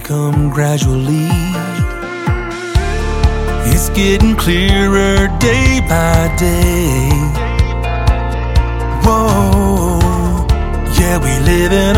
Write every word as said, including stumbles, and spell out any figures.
come gradually. It's getting clearer day by day. Whoa, yeah, we live in